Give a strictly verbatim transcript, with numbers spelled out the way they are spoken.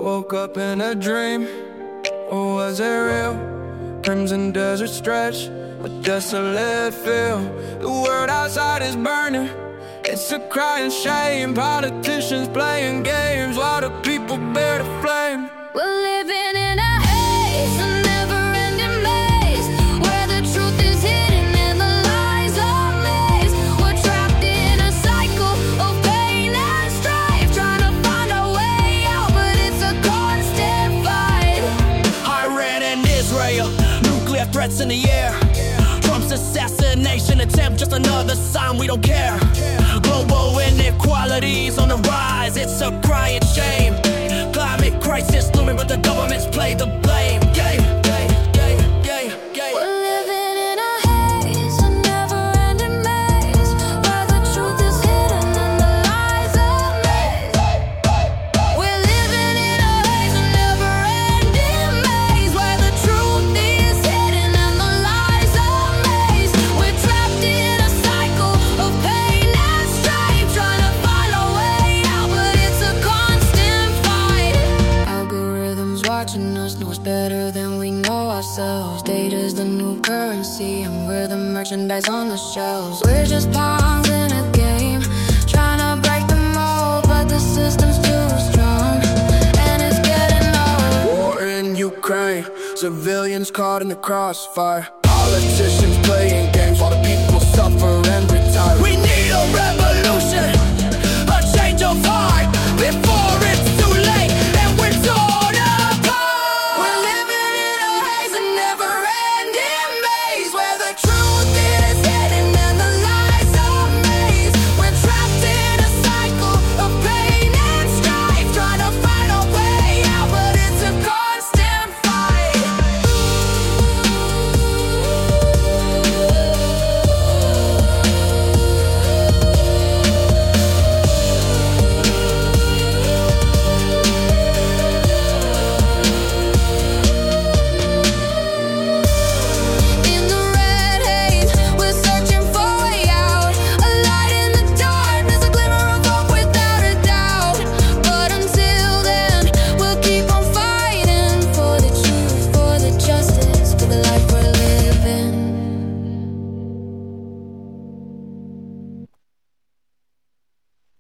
woke up in a dream, or was it real? Crimson desert stretch, a desolate feel. The world outside is burning, it's a crying shame. Politicians playing games while the people bear the flame. We're living in a haze, a never-ending maze, where the truth is hidden and the lies are mazed. We're trapped in a cycle of pain and strife, trying to find our way out, but it's a constant fight. Iran and Israel, nuclear threats in the air. Trump's assassination attempt, just another sign we don't care. Global inequalities on the rise, it's a crying shame. Climate crisis looming, but the governments play the blame game. Game, game, game, game. We're living in a haze, a never-ending maze, where the truth is hidden and the lies are mazed. We're living in a haze, a never-ending maze, where the truth is hidden and the lies are mazed. We're trapped in a cycle of pain and strife, trying to find our way out, but it's a constant fight. Algorithms watching us know us better than we know ourselves. Data's the new currency, and we're the merchandise on the shelves. We're just pawns in a game, trying to break the mold, but the system's too strong, and it's getting old. War in Ukraine, civilians caught in the crossfire. Politicians playing games while the people suffer and retire. We need a revolution.